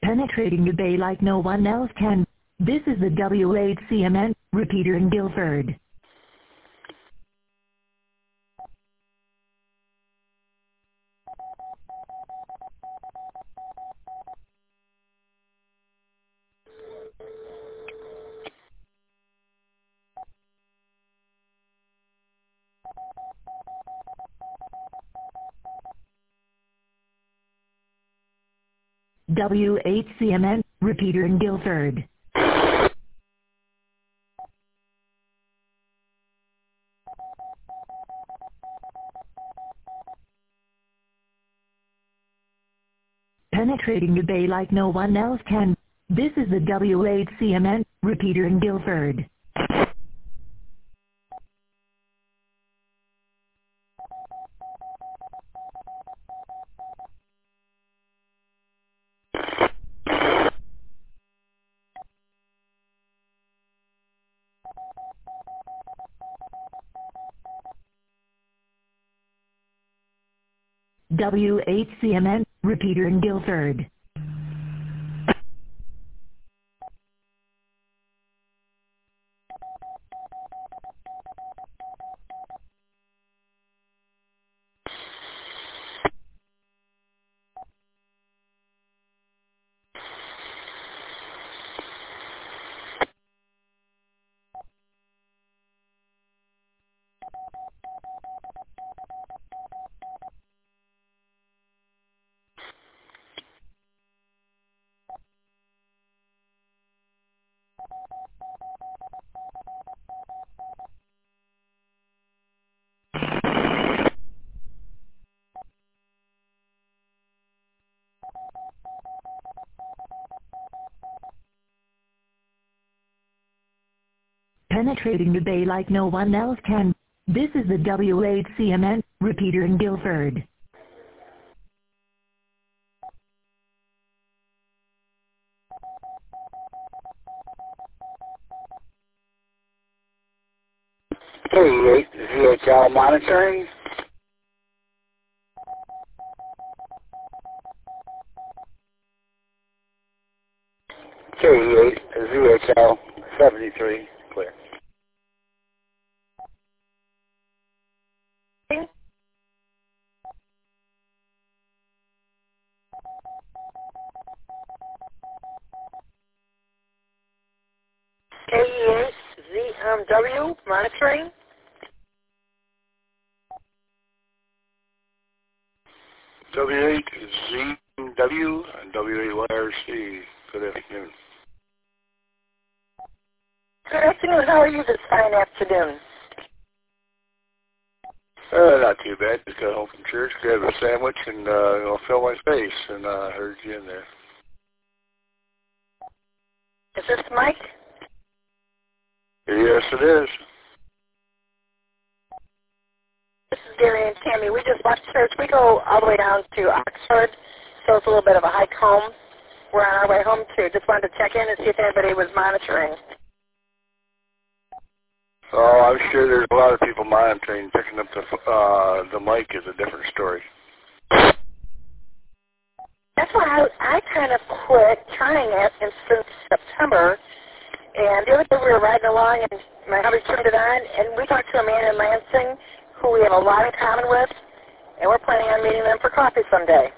Penetrating the bay like no one else can. This is the WHCMN repeater in Guilford. WHCMN repeater in Guilford. Penetrating the bay like no one else can. This is the WHCMN repeater in Guilford. WHCMN repeater in Guilford. Penetrating the bay like no one else can. This is the WHCMN repeater in Guilford. K8 VHL monitoring. K8 VHL 73, clear. KEA ZMW monitoring. W8ZW and W8YRC. Good afternoon. Good afternoon. How are you this fine afternoon? Not too bad. Just got home from church, grabbed a sandwich, and fill my face, and heard you in there. Is this Mike? Yes, it is. This is Gary and Tammy. We just left church. We go all the way down to Oxford, so it's a little bit of a hike home. We're on our way home too. Just wanted to check in and see if anybody was monitoring. Oh, I'm sure there's a lot of people monitoring. Picking up the mic is a different story. That's why I kind of quit trying it since September. And the other day we were riding along, and my hubby turned it on, and we talked to a man in Lansing who we have a lot in common with, and we're planning on meeting them for coffee someday.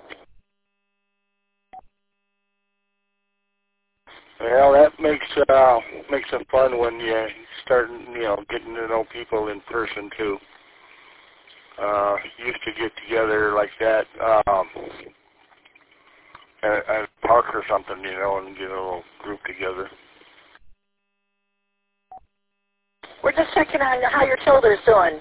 Well, that makes it fun when you start, getting to know people in person too. Used to get together like that at a park or something, and get a little group together. We're just checking on how your shoulder's doing.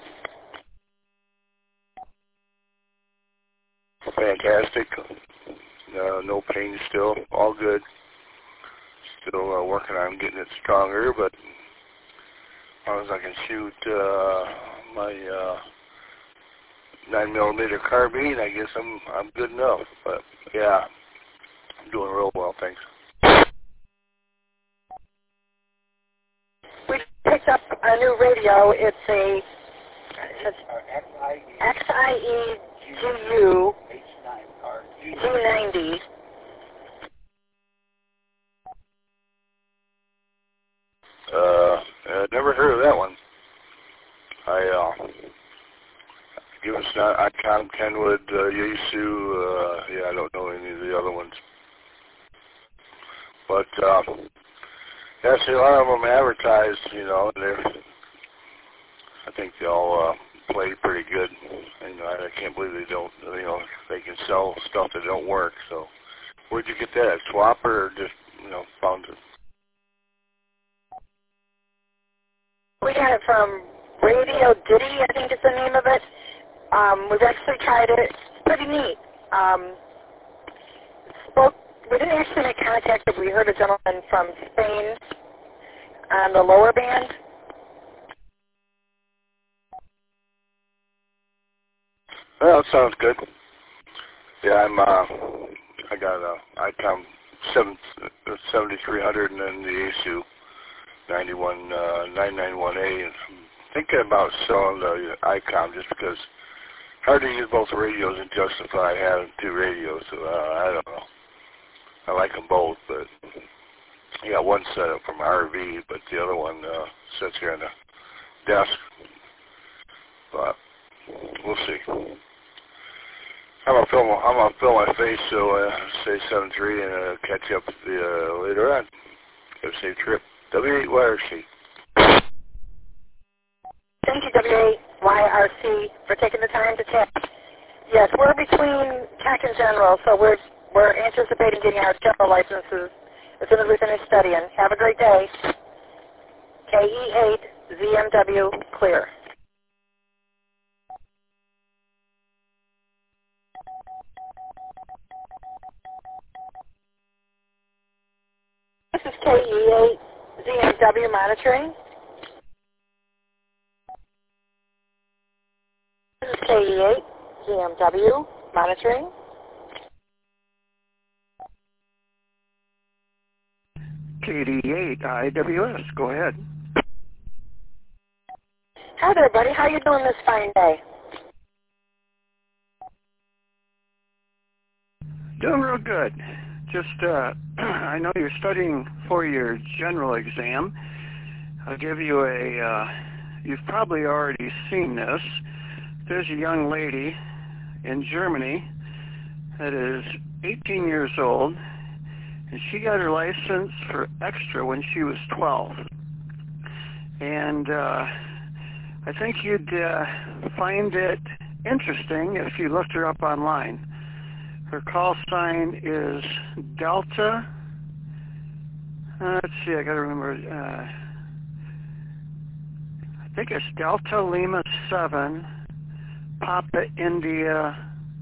Fantastic. No pain still. All good. Still working on getting it stronger, but as long as I can shoot my 9mm carbine, I guess I'm good enough. But yeah, I'm doing real well, thanks. We picked up a new radio. It's a XIE GU G90. I never heard of that one. Give us ICOM, Kenwood, Yaesu. I don't know any of the other ones. But yeah, see, a lot of them advertised, and I think they all play pretty good. And I can't believe they don't. They can sell stuff that don't work. So, where'd you get that? Swap or just found it? We got it from Radio Ditty, I think is the name of it. We've actually tried it. It's pretty neat. We didn't actually make contact, but we heard a gentleman from Spain on the lower band. Well, it sounds good. Yeah, I got a ICOM 7300 and then the Yaesu 991A, and I'm thinking about selling the ICOM just because it's hard to use both radios and justify having two radios. So I don't know. I like them both, but I got one set up from RV, but the other one sits here on the desk. But we'll see. I'm gonna fill my face, so say 7-3 and catch up later on. Have a safe trip. W8YRC. Thank you, W8YRC, for taking the time to chat. Yes, we're between tech and general, so we're anticipating getting our general licenses as soon as we finish studying. Have a great day. KE8ZMW clear. This is KE8ZMW monitoring. This is KE8ZMW monitoring. KD8IWS, go ahead. Hi there, buddy. How you doing this fine day? Doing real good. Just, I know you're studying for your general exam. I'll give you you've probably already seen this. There's a young lady in Germany that is 18 years old, and she got her license for extra when she was 12. And I think you'd find it interesting if you looked her up online. Her call sign is Delta. Let's see, I got to remember. I think it's Delta Lima 7, Papa India.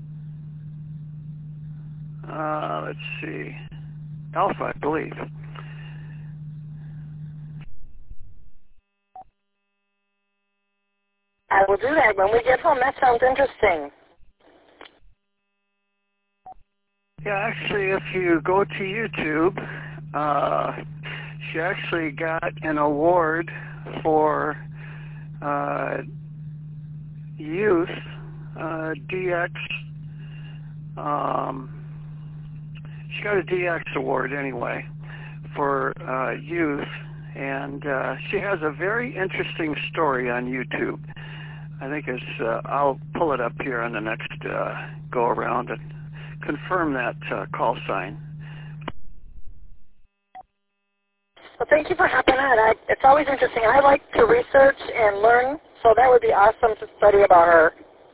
Let's see, Alpha, I believe. I will do that when we get home. That sounds interesting. Yeah, actually, if you go to YouTube, she actually got an award for youth DX. She got a DX award anyway for youth, and she has a very interesting story on YouTube. I think I'll pull it up here on the next go around and confirm that call sign. Well, thank you for hopping on. It's always interesting. I like to research and learn, so that would be awesome to study about her.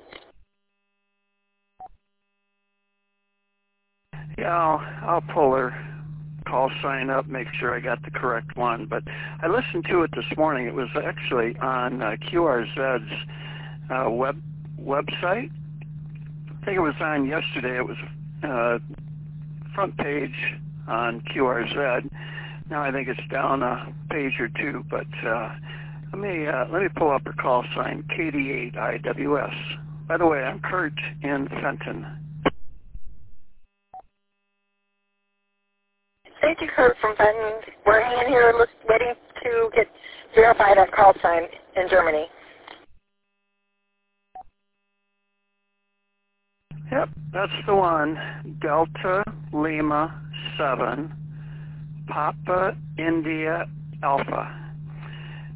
Yeah, I'll pull her call sign up, make sure I got the correct one. But I listened to it this morning. It was actually on QRZ's website. I think it was on yesterday. It was front page on QRZ. Now I think it's down a page or two. But let me pull up her call sign, KD8IWS. By the way, I'm Kurt in Fenton. Thank you, Kurt from Fenton. We're hanging here waiting to get verified on call sign in Germany. Yep, that's the one. Delta Lima 7, Papa India Alpha.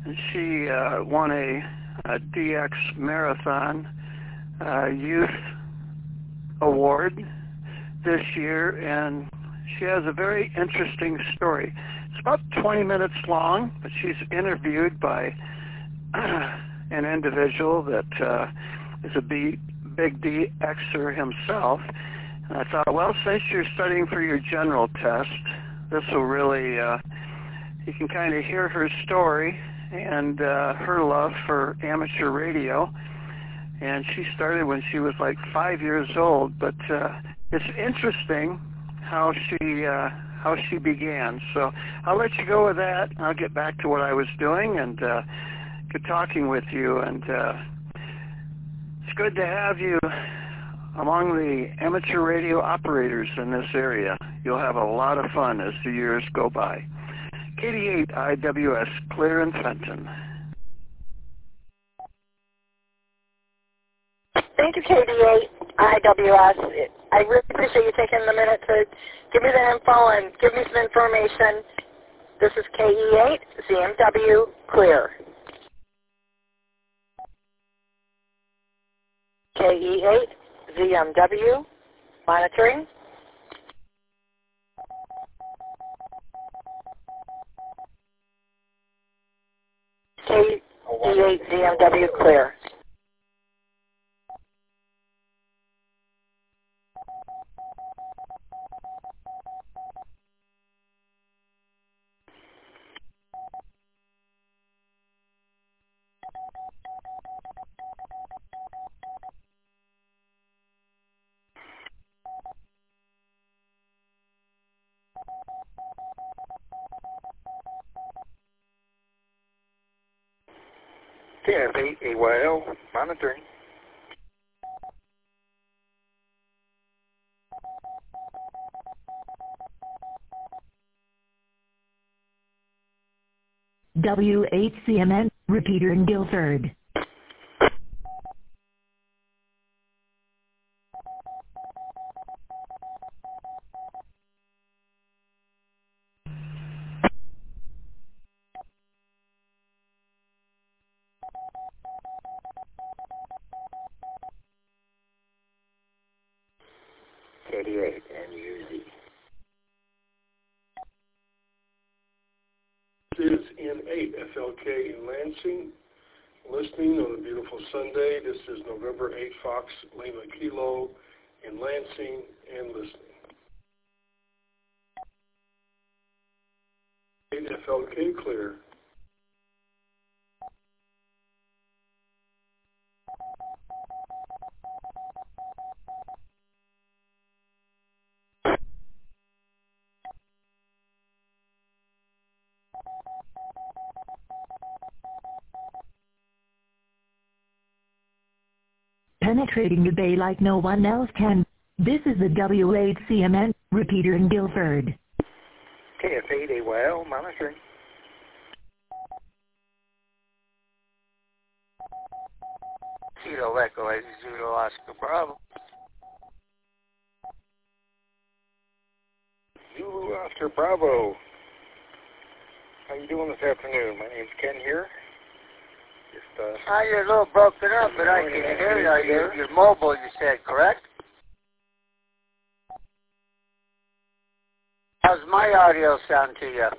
and she won a DX Marathon Youth Award this year, and she has a very interesting story. It's about 20 minutes long, but she's interviewed by an individual that is a big DXer himself. And I thought, well, since you're studying for your general test, this will really, you can kind of hear her story and her love for amateur radio. And she started when she was like 5 years old, but it's interesting how she began. So I'll let you go with that. I'll get back to what I was doing, and good talking with you. And it's good to have you among the amateur radio operators in this area. You'll have a lot of fun as the years go by. KD8 IWS, Clear in Fenton. Thank you, KD8 IWS. I really appreciate you taking the minute to give me the info and give me some information. This is KE8 ZMW Clear. KE8 ZMW monitoring. KE8 ZMW Clear. KF8 AYL monitoring. W8CMN, repeater in Guilford. KD8 NUZ. This is N8 FLK in Lansing, listening on a beautiful Sunday. This is November 8 Fox Lima Kilo in Lansing and listening. 8 FLK clear. Penetrating the bay like no one else can. This is the W8CMN, repeater in Guilford. KF8 AYL monitoring. Kilo Echo 80 Oscar Bravo. Zulu Oscar Bravo. How you doing this afternoon? My name's Ken here. You're a little broken up, but I can hear you. You're mobile, you said, correct? How's my audio sound to you?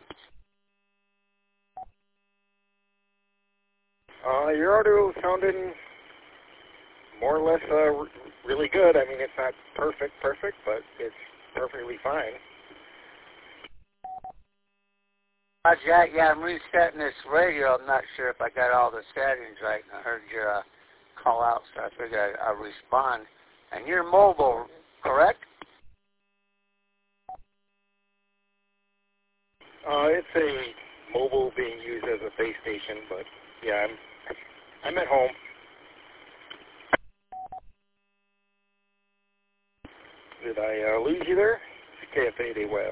Your audio is sounding more or less really good. I mean, it's not perfect, but it's perfectly fine. Jack, yeah, I'm resetting this radio. I'm not sure if I got all the settings right, and I heard your call out, so I figured I'd respond. And you're mobile, correct? It's a mobile being used as a base station, but yeah, I'm at home. Did I lose you there? It's KF8 AYL.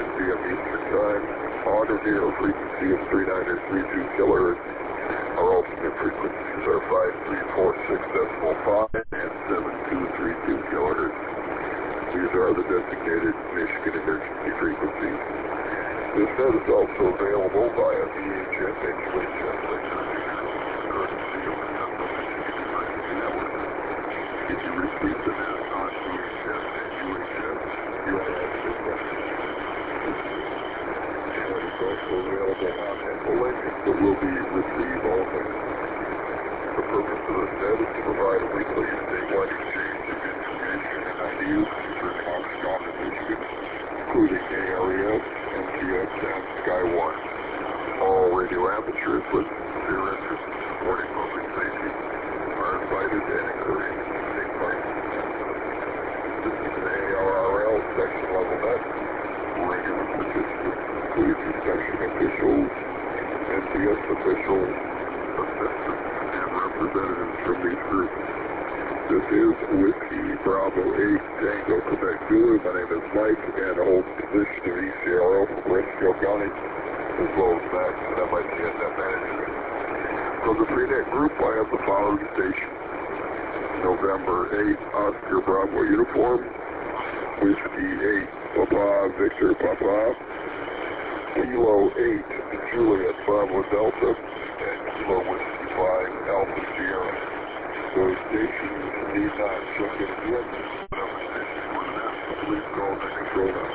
p.m. Eastern Time on a radio frequency of 3932 kilohertz. Our alternate frequencies are 5346.5 and 7232 kilohertz. These are the designated Michigan emergency frequencies. This net is also available via VHF and UHF courtesy of the Central Michigan Emergency Network. If you receive the net on VHF and UHF, you will have the question. The net is also available on Echolink, but will be received only. The purpose of this net is to provide a weekly statewide exchange of information and ideas for Comstock and Michigan, including ARES, MTS, and Skywatch. All radio amateurs with sincere interest in supporting public safety are invited and encouraged to take part. This is an ARRL section level net. Regular participants include section officials, MTS officials, assistants, and representatives from these groups. This is Whiskey Bravo 8 Tango Quebec Zulu. My name is Mike, and I hold the position of ECRO from Briscoe County, as well as Max, and I'm ITN Net Manager. From the Freenet Group, I have the following stations: November 8 Oscar Bravo Uniform, Whiskey 8 Papa Victor Papa, Kilo 8 Juliet Bravo Delta, and Kilo Whiskey 5 Alpha Sierra. Those stations need not check in again. Whatever station you want to ask, please call the control now.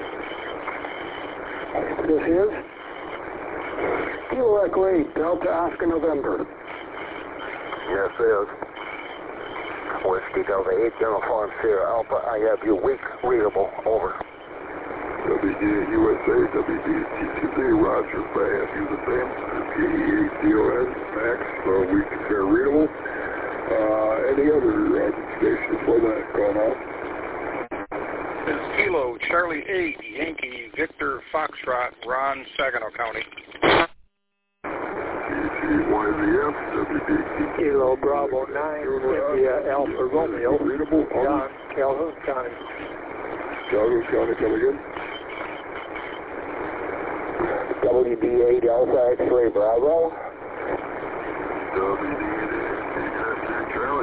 This is Kilo Echo 8 Delta Oscar November. Yes, it is. Whiskey Delta 8 Uniform Sierra Alpha. I have you weak readable. Over. WDA USA, WDTTZ, Roger, I have you the same. KE8DON, Max, weak and fair readable. Any other stations for that going on? This is Kilo Charlie 8 Yankee Victor Foxtrot, Ron, Saginaw County. KC1ZF, WDT. Kilo Bravo 9 India Alpha Romeo, readable. John, Calhoun County. Calhoun County coming in. WD8 Alpha X-Ray Bravo. WD8 Charlie.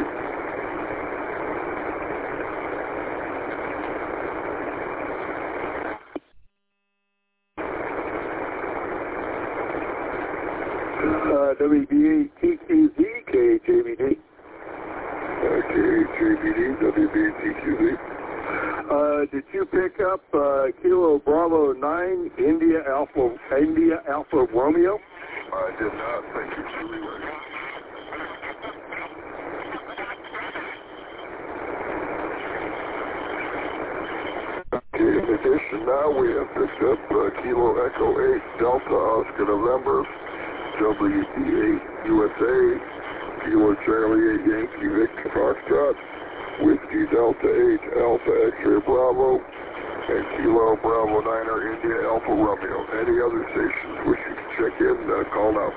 WB8 TQZ KHABD. KHABD, WB8 TQZ. Did you pick up Kilo Bravo 9 India Alpha Romeo? I did not. Thank you, Julie. In addition, now we have picked up Kilo Echo 8 Delta Oscar November, WD8 USA, Kilo Charlie 8 Yankee Victor Foxtrot, Whiskey Delta 8 Alpha X-Ray Bravo, and Kilo Bravo 9er India Alpha Romeo. Any other stations wishing to check in, call now.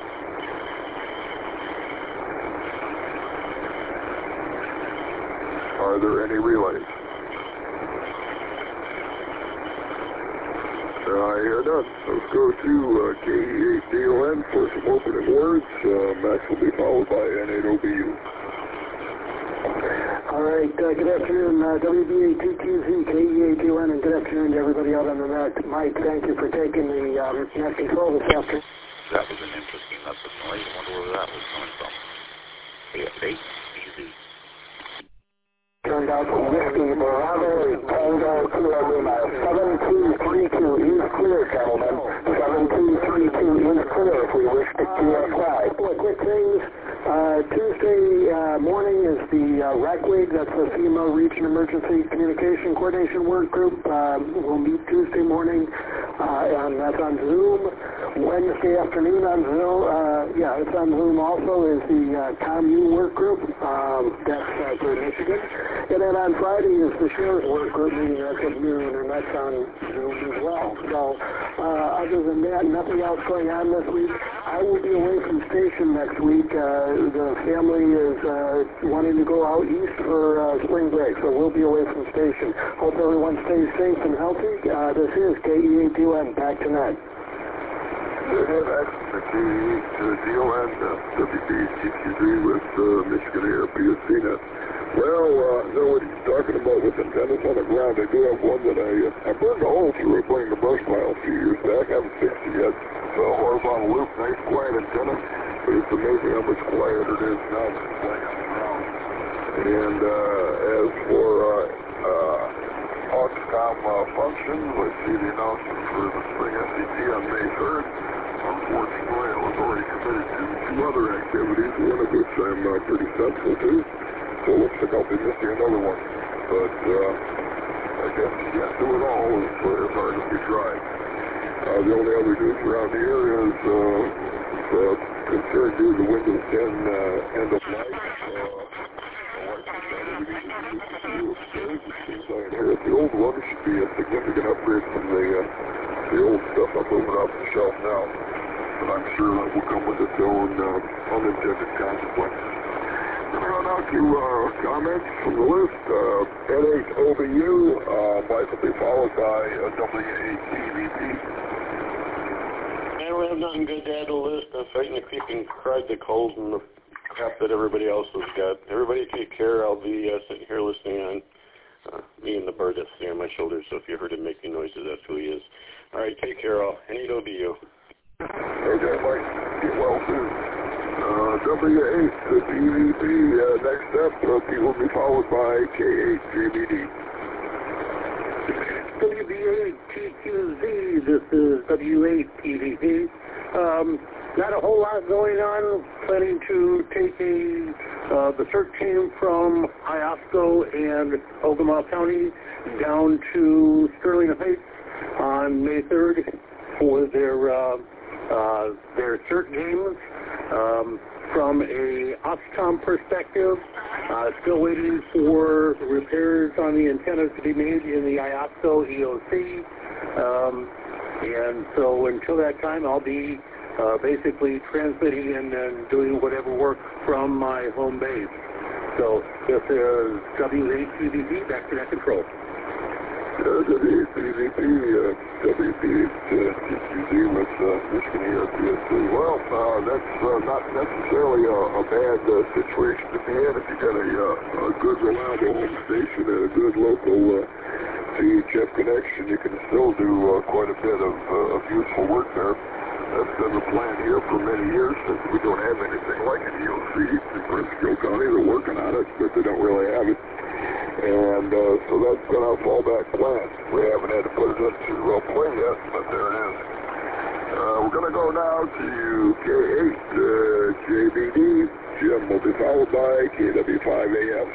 Are there any relays? I hear none. Let's go to KE8DON for some opening words. Max will be followed by N8OBU. All right, good afternoon, WB8TQZ, KE8DON, and good afternoon to everybody out on the net. Mike, thank you for taking the net control this afternoon. That was an interesting message. I wonder where that was coming from. AF8, easy. Turned out to Whiskey Bravo Tango Kilo Lima 7232 is clear, gentlemen. 7232 is clear if we wish to QFY. A couple of quick things. Tuesday morning is the RECWIG, that's the FEMA Region Emergency Communication Coordination Work Group. We'll meet Tuesday morning, and that's on Zoom. Wednesday afternoon on Zoom, it's on Zoom also, is the ComU Work Group. That's for Michigan. And then on Friday is the Sheriff's Work Group meeting, that's at noon, and that's on Zoom as well. So, other than that, nothing else going on this week. I will be away from station next week. The family is wanting to go out east for spring break, so we'll be away from station. Hope everyone stays safe and healthy. This is KEATUN, back tonight. That's the KEATUN, WBGQZ with Michigan Air PSCnet. Well, I know what he's talking about with antennas on the ground. I do have one that I burned a hole through it playing the brush pile a few years back. I haven't fixed it yet. It's a horizontal loop, nice quiet antenna, but it's amazing how much quieter it is now than it's playing on the ground. And as for Oxcom function, let's see the announcement for the spring SCT on May 3rd. Unfortunately, I was already committed to 2 other activities, one of which I'm pretty central to. So it looks like I'll be missing another one. But I guess you can't do it all as hard as we try. The only other news around here is concerned due to Windows 10 end of life. The old one should be a significant upgrade from the old stuff I'm moving off the shelf now. But I'm sure that will come with its own unintended consequences. Going to go now to comments from the list. N8OBU might be followed by W8TVP. Man, we have nothing good to add to the list. I'm fighting the creeping cried the cold and the crap that everybody else has got. Everybody take care. I'll be sitting here listening on me and the bird that's sitting on my shoulder, so if you heard him making noises, that's who he is. All right, take care all. N8OBU. Okay, Mike. Get well soon. W8 TVP, next up, will be followed by K8JBD. WB8TQZ, this is W8TVP. Not a whole lot going on. Planning to take the search team from Iosco and Ogama County down to Sterling Heights on May 3rd for their search games. From a Oxcom perspective, still waiting for repairs on the antennas to be made in the Iosco EOC. And so until that time, I'll be basically transmitting and doing whatever work from my home base. So this is W8TVP, back to net control. W8TVP, WPHTQZ with Michigan Air PSC. Well, that's not necessarily a bad situation to be in if you got a good reliable home station and a good local CHF connection. You can still do quite a bit of useful work there. That's been the plan here for many years since we don't have anything like an EOC in Briscoe County. They're working on it, but they don't really have it. And so that's been our fallback plan. We haven't had to put it into play yet, but there it is. We're going to go now to K8JBD. Jim will be followed by KW5AF.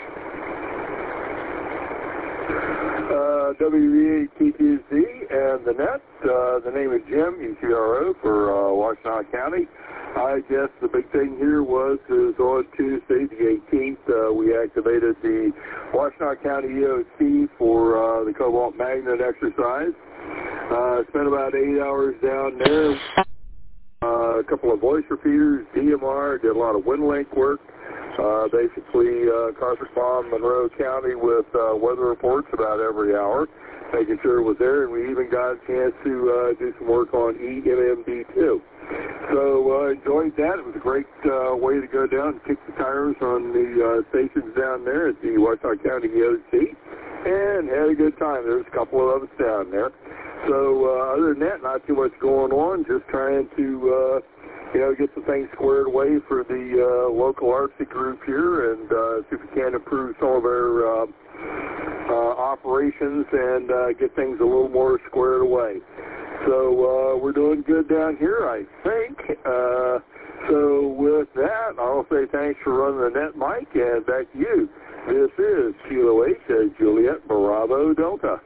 WB8TQZ and the net. The name is Jim, ECRO for Washtenaw County. I guess the big thing here was on Tuesday, the 18th, we activated the Washtenaw County EOC for the Cobalt Magnet exercise. Spent about 8 hours down there. A couple of voice repeaters, DMR, did a lot of WinLink work. Basically, carpet bomb Monroe County with weather reports about every hour, making sure it was there, and we even got a chance to do some work on EMMD2. So enjoyed that. It was a great way to go down and kick the tires on the stations down there at the Washtenaw County EOC, and had a good time. There's a couple of us down there. So other than that, not too much going on, just trying to get some things squared away for the local ARCSI group here and see if we can improve some of our operations and get things a little more squared away. So we're doing good down here, I think. So with that, I'll say thanks for running the net, Mike, and back to you. This is Kilo 8, Juliet Bravo Delta.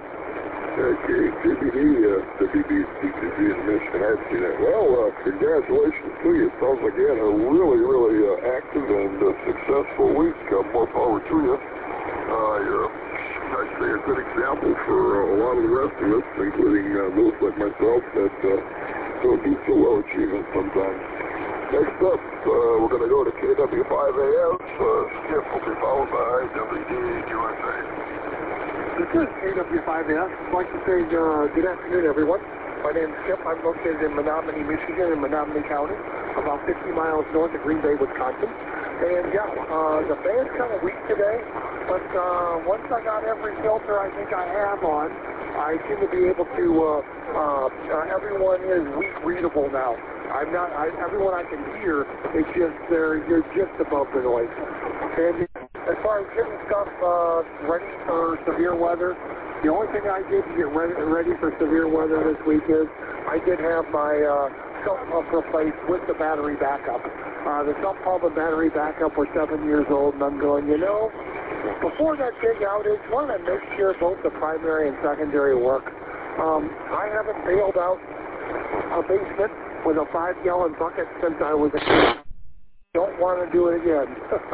KGBD, WBCTZ in Michigan. I've seen it. Well, congratulations to you. It sounds like you had a really, really active and successful week. More power to you. You're, I'd say, a good example for a lot of the rest of us, including those like myself that don't do so well achieving sometimes. Next up, we're going to go to KW5AF. Skip will be followed by WD-USA. This is KW5AF. I'd like to say good afternoon, everyone. My name is Skip. I'm located in Menominee, Michigan, in Menominee County, about 50 miles north of Green Bay, Wisconsin. And yeah, the band's kind of weak today, but once I got every filter I think I have on, I seem to be able to, everyone is weak readable now. Everyone I can hear is just, you're just above the noise. And as far as getting stuff ready for severe weather, the only thing I did to get ready for severe weather this week is I did have my sump pump replaced with the battery backup. The sump pump and battery backup were 7 years old, and I'm going, before that big outage, want to make sure both the primary and secondary work. I haven't bailed out a basement with a 5-gallon bucket since I was a kid. Don't want to do it again.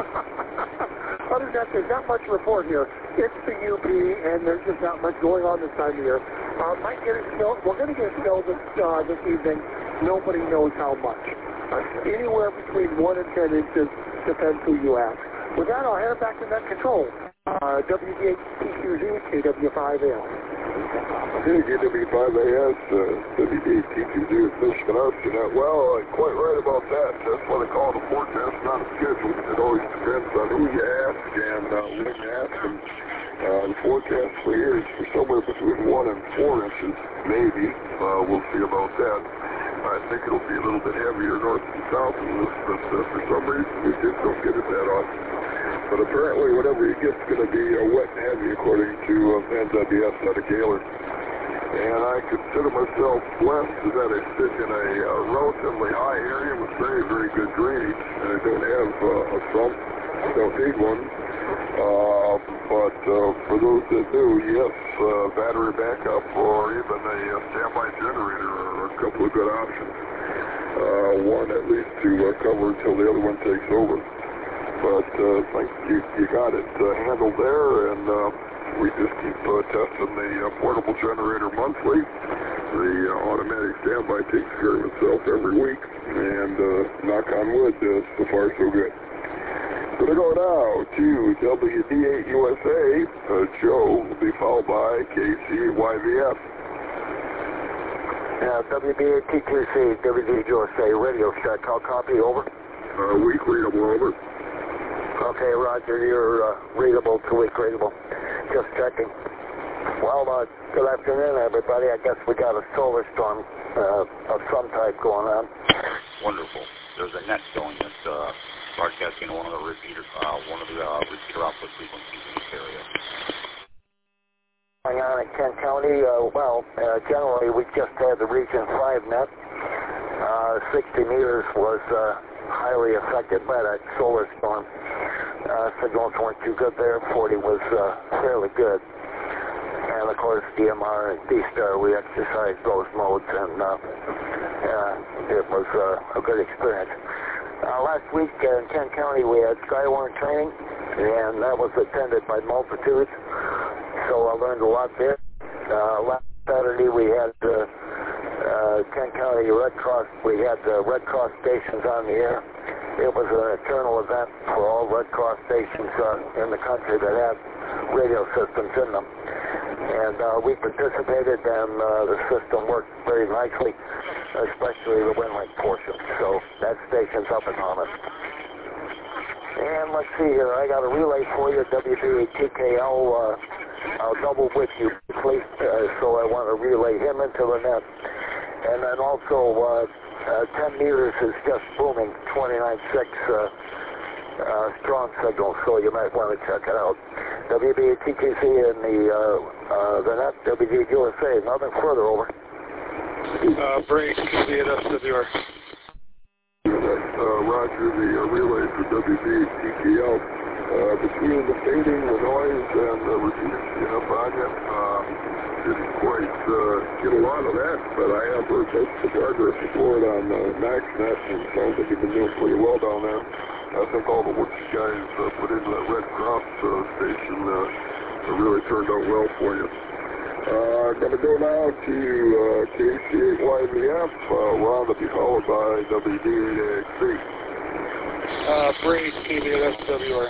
Other than that, there's not much report here. It's the UP, and there's just not much going on this time of year. Might get a snow. We're going to get snow this evening. Nobody knows how much. Anywhere between 1 and 10 inches, depends who you ask. With that, I'll hand it back to Net Control. WD-TQZ, KW5AF. Hey, KW5AS, WD-TQZ is Michigan Arsenal. Well, quite right about that. That's what I call the forecast, not a schedule. It always depends on who you ask and when you ask them. The forecast for here is for somewhere between 1 and 4 inches, maybe. We'll see about that. I think it'll be a little bit heavier north and south of this, but for some reason we just don't get it that often. But apparently whatever you get is going to be wet and heavy, according to NWS out of Gaylor. And I consider myself blessed that I sit in a relatively high area with very, very good drainage, and I don't have a sump. I don't need one. But for those that do, yes, battery backup or even a standby generator are a couple of good options. One at least to cover until the other one takes over. But I think you got it handled there, and we just keep testing the portable generator monthly. The automatic standby takes care of itself every week, and knock on wood, so far so good. Going to go now to WD8USA. Joe will be followed by KC-YVF. WD8TQC, WD8USA, radio check. How copy, over? Week readable, over. Okay, Roger, you're readable to week readable. Just checking. Well, good afternoon, everybody. I guess we got a solar storm of some type going on. Wonderful. There's a net going that's broadcasting one of the repeater output frequencies in this area. Going on in Kent County, generally we just had the Region 5 net. 60 meters was highly affected by that solar storm. Signals weren't too good there. 40 was fairly good. And of course, DMR and D-Star, we exercised those modes, and it was a good experience. Last week in Kent County, we had Skywarn training, and that was attended by multitudes. So I learned a lot there. Last Saturday, we had Kent County Red Cross. We had Red Cross stations on the air. It was an eternal event for all Red Cross stations in the country that have radio systems in them. And we participated, and the system worked very nicely, especially the WinLink portion. So that station's up and on it. And let's see here. I got a relay for you, WD8TKL. I'll double with you briefly, so I want to relay him into the net. And then also 10 meters is just booming, 29.6 strong signal, so you might want to check it out. WD8TKC in the net, WD8USA, nothing further, over. Break, KDSWR. Roger, the relay for WD8TKL. Between the fading, the noise, and the repeated on you, didn't quite get a lot of that, but I have heard most of the progress report on MaxNet, and it sounds like you've been doing pretty well down there. I think all the work you guys put into that Red Cross station really turned out well for you. I'm going to go now to KC8YVF. We're on to be followed by WD8XB. Braid, KBSWR.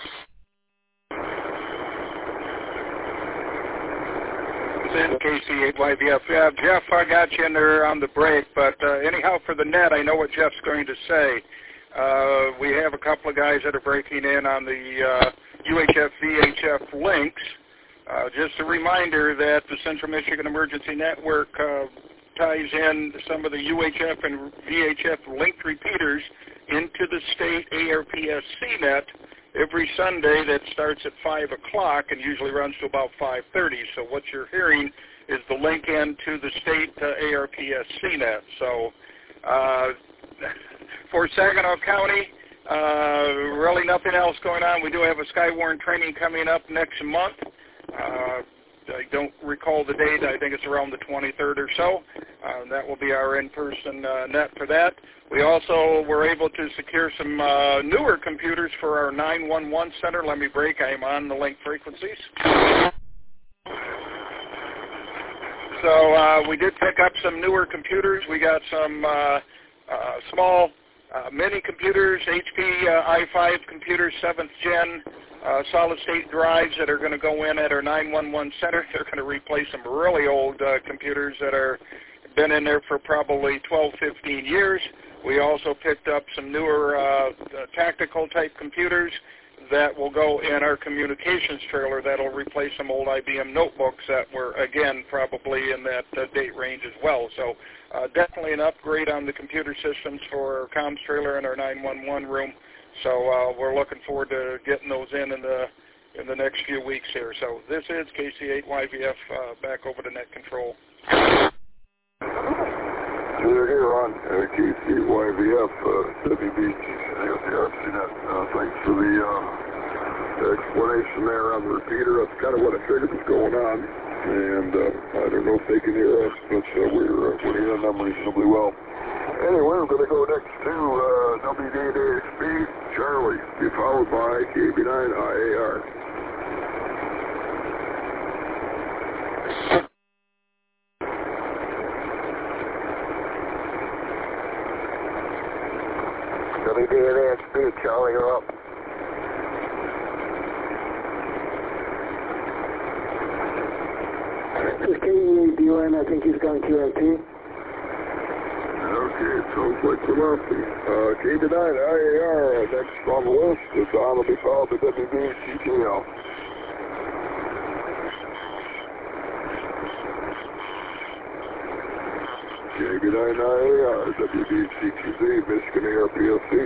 KC8YVF. Yeah, Jeff, I got you in there on the break, but anyhow, for the net, I know what Jeff's going to say. We have a couple of guys that are breaking in on the UHF-VHF links. Just a reminder that the Central Michigan Emergency Network ties in some of the UHF and VHF linked repeaters into the state ARPS CNET every Sunday. That starts at 5 o'clock and usually runs to about 5:30. So what you're hearing is the link in to the state ARPS CNET. So for Saginaw County, really nothing else going on. We do have a Skywarn training coming up next month. I don't recall the date. I think it's around the 23rd or so. That will be our in-person net for that. We also were able to secure some newer computers for our 911 center. Let me break. I am on the link frequencies. So we did pick up some newer computers. We got some small mini computers, HP i5 computers, 7th gen, solid-state drives that are going to go in at our 911 center. They're going to replace some really old computers that are been in there for probably 12, 15 years. We also picked up some newer tactical-type computers that will go in our communications trailer that will replace some old IBM notebooks that were, again, probably in that date range as well. So definitely an upgrade on the computer systems for our comms trailer and our 911 room. So we're looking forward to getting those in the next few weeks here. So this is KC8YVF, back over to net control. We're here on KC8YVF, WBGCNet. Thanks for the explanation there on the repeater. That's kind of what I figured was going on. And I don't know if they can hear us, but we're hearing them reasonably well. Anyway, we're going to go next to WD8XB, Charlie, be followed by KB9IAR. WD8XB, Charlie, you're up. This is KE8DUN, I think he's going QRT. Okay, it sounds like we're off. KB9IAR, next on the list is on to be followed by WBCTL. KB9IAR, WBCTZ, Michigan ARPLC.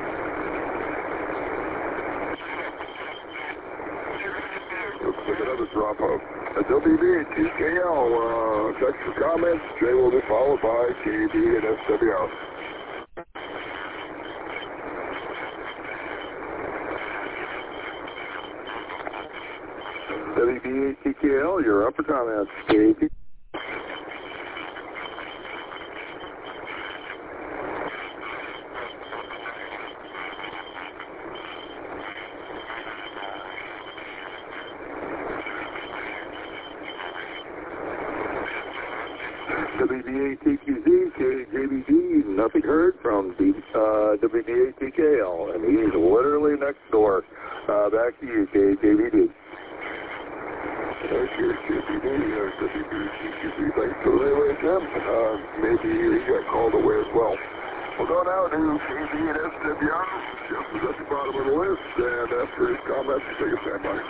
Looks like another dropout. WBTKL, text for comments. Jay will be followed by KB and SWR. WBTKL, you're up for comments. KB. WBA-TQZ, JBD, nothing heard from WBA-TKL, and he's literally next door. Back to you, JBD. Here's JBD, WBA-TQZ, thanks for the relay, Jim. Maybe he got called away as well. We'll go now to KB and SWR. Jeff is at the bottom of the list, and after his comments, take a standby.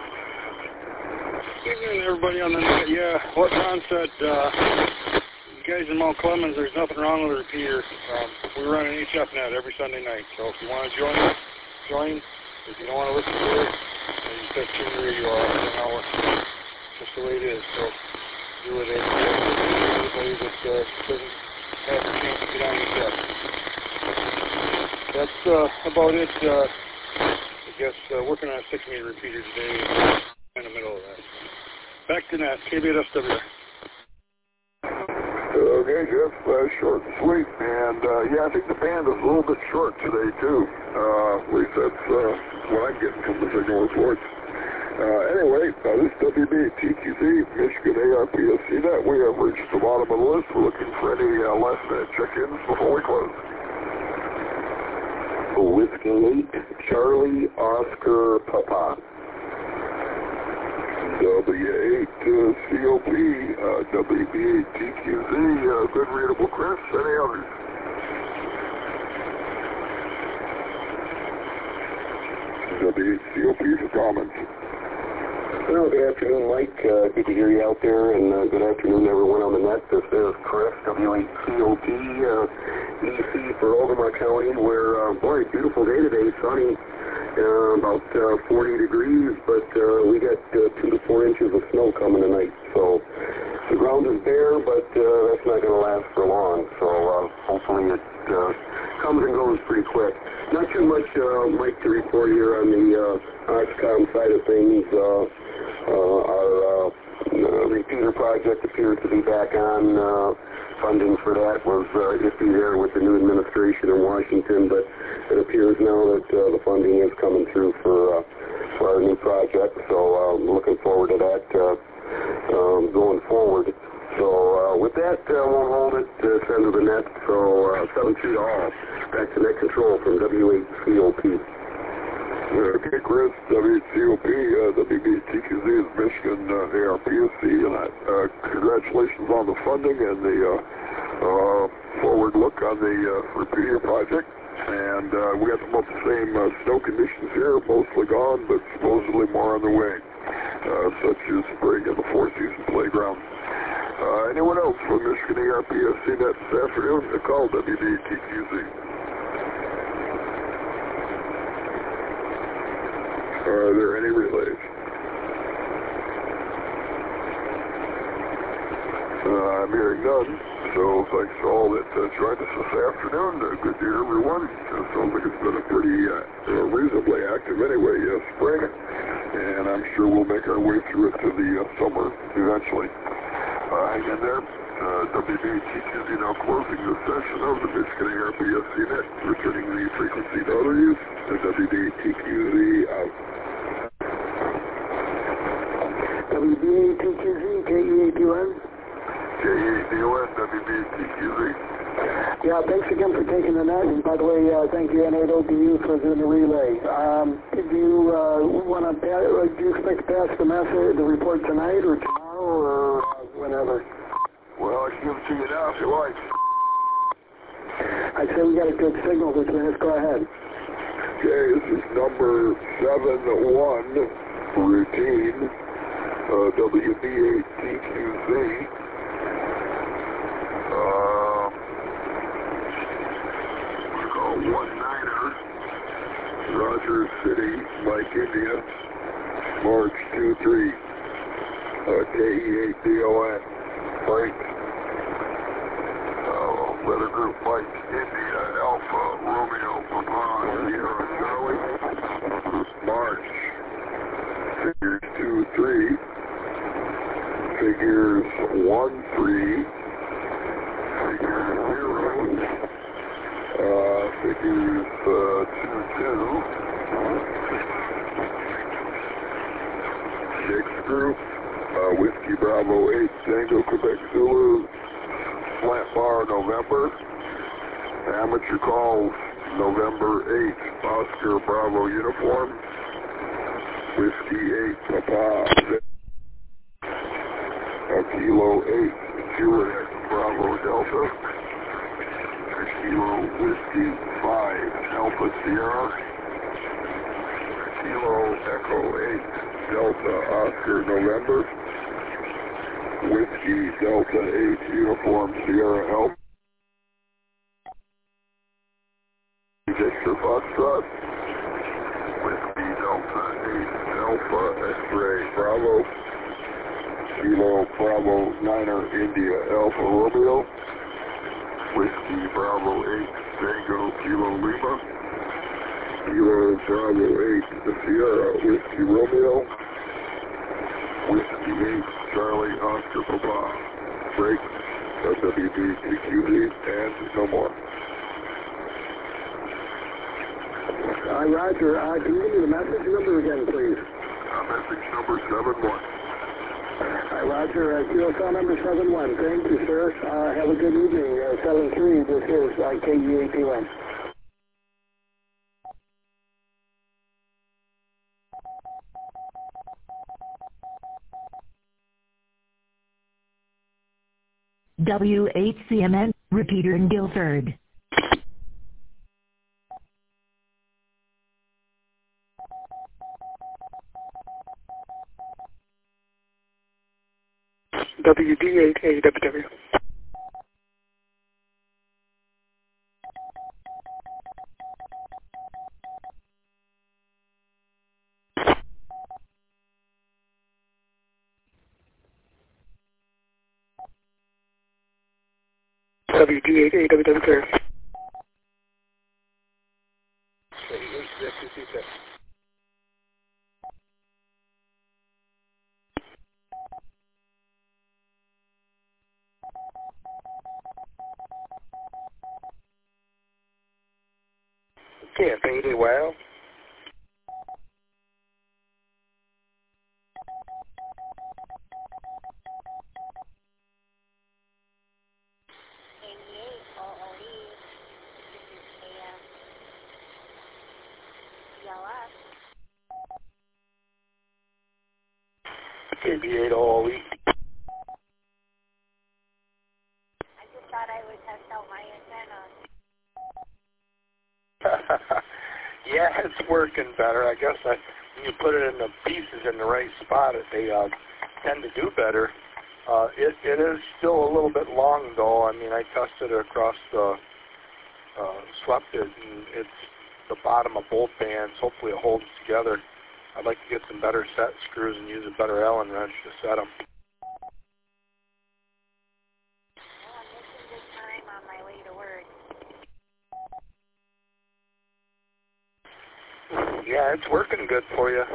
Good evening, everybody on the net. Yeah, what Ron said, guys in Mount Clemens, there's nothing wrong with the repeater. We run an HF net every Sunday night, so if you want to join. If you don't want to listen to it, you set your radio off for an hour. Just the way it is. So do it everybody that doesn't have a chance to get on HF. That's about it. I guess working on a 6-meter repeater today in the middle of that. Back to net, KB8SW. Okay, Jeff, short and sweet, and yeah, I think the band is a little bit short today, too. At least that's what I'm getting from the signal reports. Anyway, this WBTQZ, Michigan ARPSC net. We have reached the bottom of the list. We're looking for any last-minute check-ins before we close. Whiskey 8, Charlie Oscar Papa. W8 COP, WB8TQZ, good readable, Chris. Any others? W8 COP for comments. Well, good afternoon, Mike. Good to hear you out there, and good afternoon, everyone on the net. This is Chris, W8COP, EC for Albemarle County, where, boy, beautiful day today, sunny, about 40 degrees, but we got 2 to 4 inches of snow coming tonight, so the ground is bare, but that's not going to last for long, so hopefully it comes and goes pretty quick. Not too much, Mike, to report here on the OXCOM side of things. Our repeater project appears to be back on. Funding for that was iffy there with the new administration in Washington, but it appears now that the funding is coming through for our new project. So looking forward to that going forward. So with that, won't hold it to send to the net. So 7-3 all. Back to net control from W8COP. Okay, Chris, W8COP, WBTQZ is Michigan ARPSC, and congratulations on the funding and the forward look on the repeater project. And we got about the same snow conditions here, mostly gone, but supposedly more on the way, such as spring and the four-season playground. Anyone else from Michigan ARPSC net this afternoon? Call WBTQZ. Are there any relays? I'm hearing none, so thanks to all that joined us this afternoon. Good to hear everyone. Sounds like it's been a pretty reasonably active anyway spring, and I'm sure we'll make our way through it to the summer eventually. Hang in there. WBTQZ now closing the session of the Michigan ARPSC net, returning the frequency to other use, and WBTQZ out. WB8TQZ, KE8UN. KE8UN, WB8TQZ. Yeah, thanks again for taking the net, and by the way, thank you, NAOBU, for doing the relay. Do you do you expect to pass the message, the report tonight, or tomorrow, or whenever? Well, I can give it to you now if you like. I say we got a good signal between us. Go ahead. Okay, this is number 71, routine. WB8TQZ, '19er, Rogers City, Mike India, March 23, KE8DON, Frank, weather group Mike India, Alpha, Romeo, Papa, Sierra, Charlie, March, figures 2-3, figures 1-3, figures 0, figures 2-2, Sixth group, Whiskey Bravo 8, Tango Quebec Zulu, Slant Bar November, Amateur Calls November 8, Oscar Bravo Uniform, Whiskey 8, Papa, Kilo 8, Juliet, Bravo Delta, Kilo Whiskey 5, Alpha Sierra, Kilo Echo 8, Delta Oscar November, Whiskey Delta 8, Uniform Sierra Alpha, Victor Foxtrot, Whiskey Delta 8, Alpha X-Ray Bravo, Kilo Bravo 9er India Alpha Romeo, Whiskey Bravo 8 Tango Kilo Lima, Kilo Bravo 8 Sierra Whiskey Romeo, Whiskey 8 Charlie Oscar Papa, break, WBTQZ, and no more. Roger, can you give me the message number again, please? Message sir. QSL number 71. Thank you, sir. Have a good evening. 73, this is KU81. WHCMN, repeater in Guilford. WD8AWW. WD8AWW, sir. KF80, well. KB8 OLE. I just thought I would test out my antenna. Yeah, it's working better. I guess when you put it in the pieces in the right spot, they tend to do better. It is still a little bit long, though. I mean, I tested it across the, swept it, and it's the bottom of both bands. Hopefully it holds together. I'd like to get some better set screws and use a better Allen wrench to set them. Well, I'm missing good time on my way to work. Yeah, it's working good for you.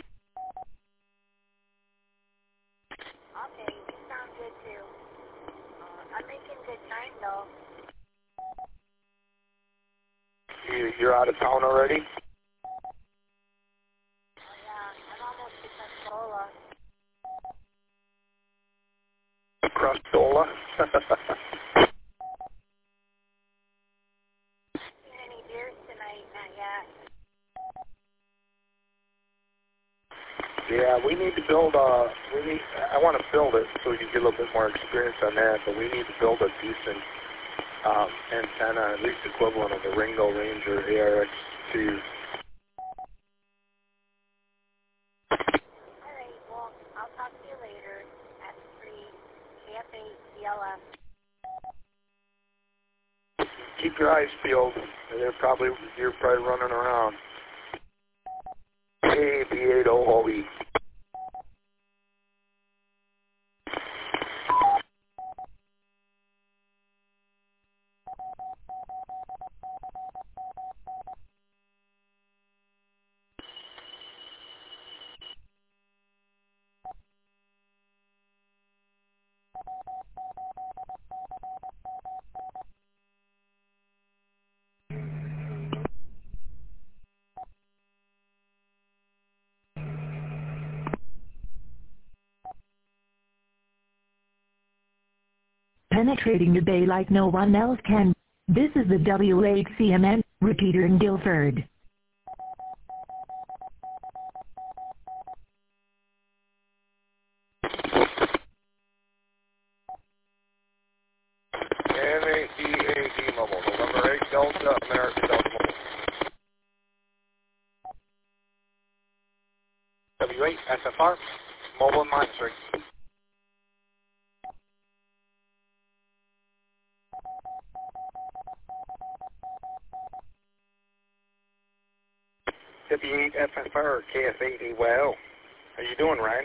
Okay, you sound good too. I'm making good time though. You're out of town already? Oh yeah, I'm almost to Crustola. Crustola? Seen any deers tonight? Not yet. Yeah, we need to build I want to build it so we can get a little bit more experience on that, but we need to build a decent antenna, at least equivalent of the Ringo Ranger ARX2. Alright, well, I'll talk to you later at 3, KF8, DLF. Keep your eyes peeled. You're probably running around. KB8 OLE. Penetrating the bay like no one else can. This is the WHCMN, repeater in Guilford. NADAD Mobile, November 8 Delta, American Delta Mobile. W8 SFR, mobile monitoring. W8 FFR, KF80, well. How you doing, Ryan?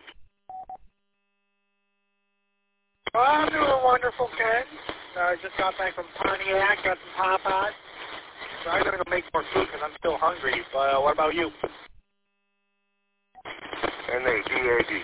Oh, I'm doing wonderful, Ken. I just got back from Pontiac, got some Popeyes. So I'm going to go make more food because I'm still hungry. But what about you? NADAD.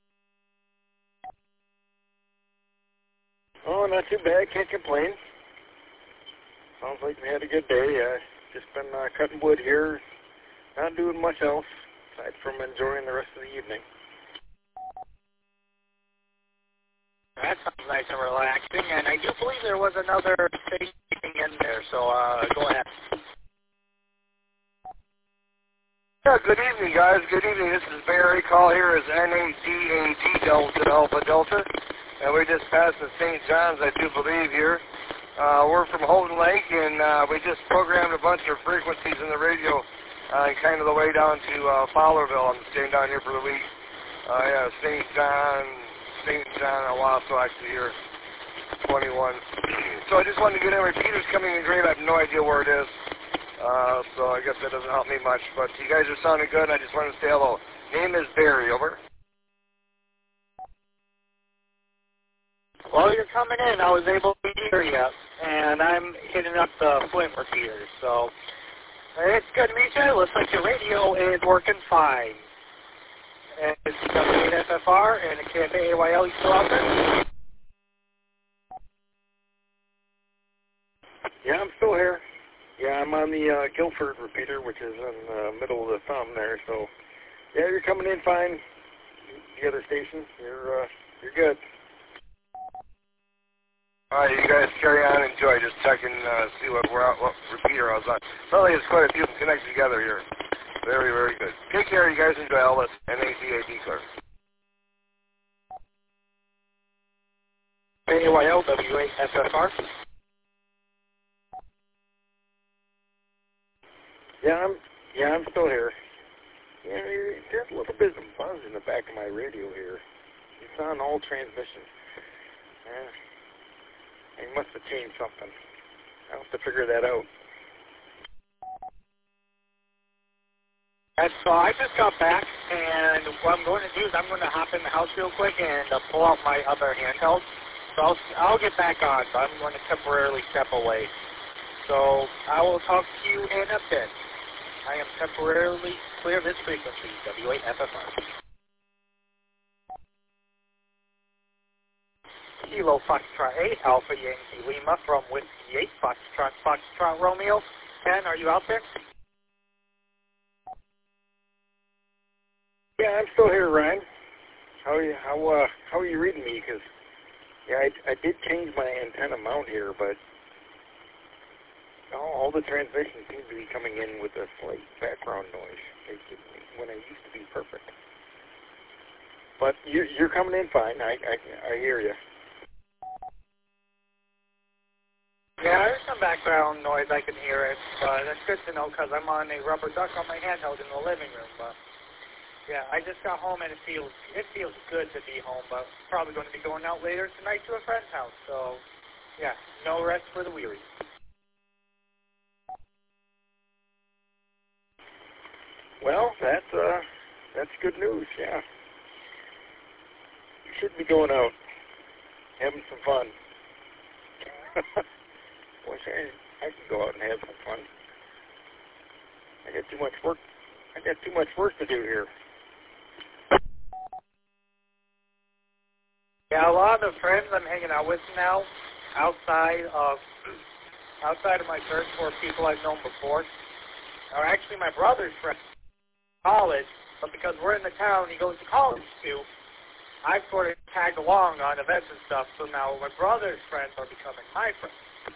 Oh, not too bad. Can't complain. Sounds like we had a good day. Just been cutting wood here. Not doing much else aside from enjoying the rest of the evening. That sounds nice and relaxing, and I do believe there was another station in there, so go ahead. Yeah, good evening, guys. Good evening. This is Barry. Call here is NADAD Delta Alpha Delta, and we just passed the St. John's, I do believe, here. We're from Houghton Lake, and we just programmed a bunch of frequencies in the radio kind of the way down to Fowlerville. I'm staying down here for the week. Yeah, St. John, Owasso, actually here, 21. So I just wanted to get in. Repeater's coming in great. I have no idea where it is. So I guess that doesn't help me much. But you guys are sounding good. I just wanted to say hello. Name is Barry, over. Well, you're coming in. I was able to hear you, and I'm hitting up the Flint repeater. So it's good to meet you. Looks like your radio is working fine. And it's W8FFR and the KFAAYL. You still out there? Yeah, I'm still here. Yeah, I'm on the Guilford repeater, which is in the middle of the thumb there. So, yeah, you're coming in fine. The other station, you're good. All right, you guys carry on, enjoy. Just checking, see what repeater I was on. Probably there's quite a few connected together here. Very, very good. Take care, you guys enjoy. Elvis, NADAD, clear. AYL, W8FFR. Yeah, I'm still here. Yeah, there's a little bit of buzz in the back of my radio here. It's on all transmissions. Yeah, I must have changed something. I'll have to figure that out. So I just got back, and what I'm going to do is I'm going to hop in the house real quick and pull out my other handheld. So I'll get back on, but I'm going to temporarily step away. So I will talk to you in a bit. I am temporarily clear of this frequency, W8FFR. Kilo Foxtrot 8, Alpha Yankee Lima from Whiskey 8, Foxtrot Romeo 10, are you out there? Yeah, I'm still here, Ryan. How are you reading me? Because yeah, I did change my antenna mount here, but all the transmissions seem to be coming in with a slight background noise when I used to be perfect. But you're coming in fine. I hear you. Yeah, there's some background noise. I can hear it, but that's good to know because I'm on a rubber duck on my handheld in the living room. But yeah, I just got home and it feels good to be home, but probably going to be going out later tonight to a friend's house. So yeah, no rest for the weary. Well, that's good news. Yeah, you should be going out, having some fun. Wish I could go out and have some fun. I got too much work to do here. Yeah, a lot of the friends I'm hanging out with now, outside of my church, or people I've known before, are actually my brother's friends in college. But because we're in the town he goes to college to, I've sort of tagged along on events and stuff. So now my brother's friends are becoming my friends.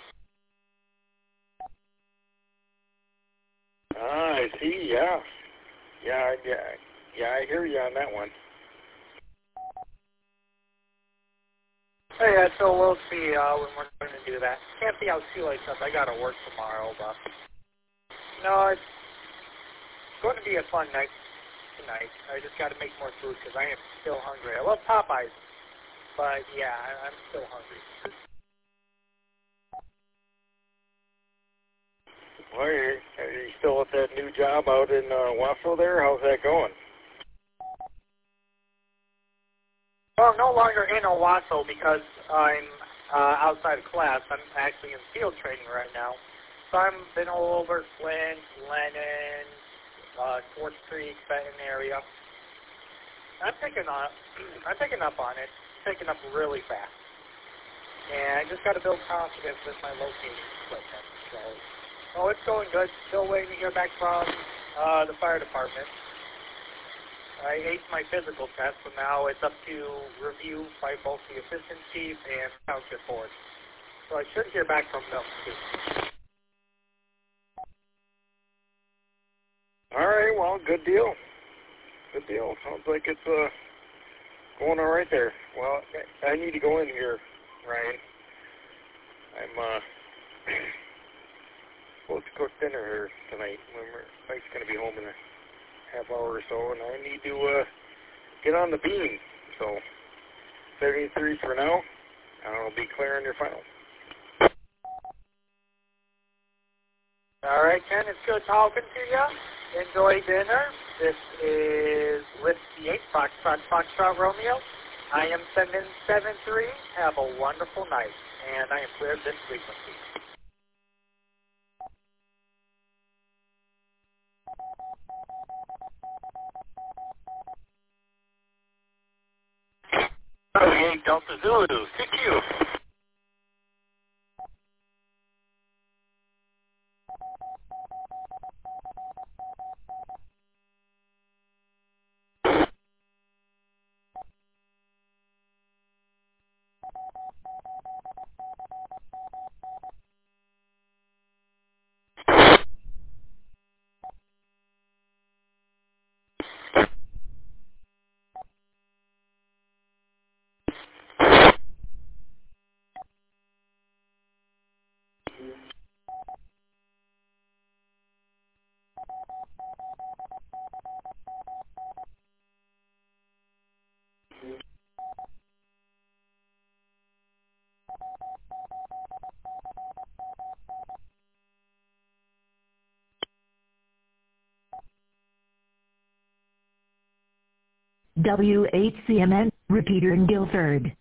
I see. Yeah. I hear you on that one. Yeah, so we'll see when we're going to do that. Can't be out too late because I got to work tomorrow, but no, it's going to be a fun night tonight. I just got to make more food because I am still hungry. I love Popeyes, but yeah, I'm still hungry. Well, are you still at that new job out in Owasso there? How's that going? Well, I'm no longer in Owasso because I'm outside of class. I'm actually in field training right now. So I've been all over Flint, Lennon, Fort Creek, Benton area. I'm picking up on it. Picking up really fast. And I just got to build confidence with my locating equipment. So it's going good. Still waiting to hear back from the fire department. I aced my physical test, so now it's up to review by both the assistant chief and township board. So I should hear back from them soon. All right, well, good deal. Good deal. Sounds like it's going all right there. Well, I need to go in here, Ryan. I'm supposed to cook dinner here tonight. Mike's going to be home in a half hour or so, and I need to get on the beam. So 73 for now. I'll be clearing your final. All right, Ken, it's good talking to you. Enjoy dinner. This is Whiskey 8, Foxtrot Romeo. I am sending 73. Have a wonderful night, and I am cleared this frequency. Okay, Delta Zulu, CQ. WHCMN, repeater in Guilford.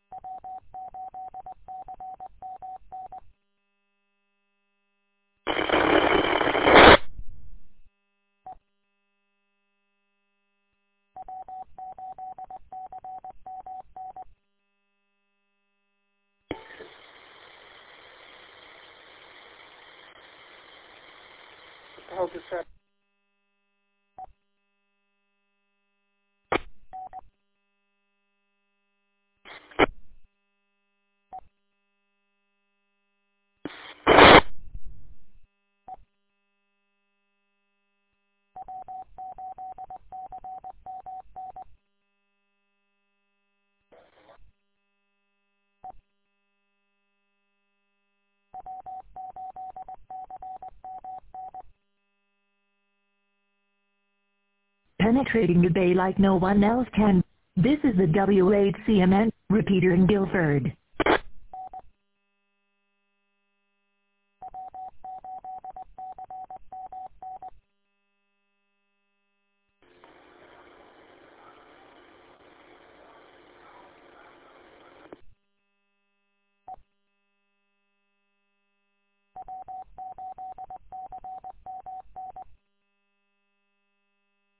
I'll just have Penetrating the bay like no one else can. This is the WHCMN, repeater in Guilford.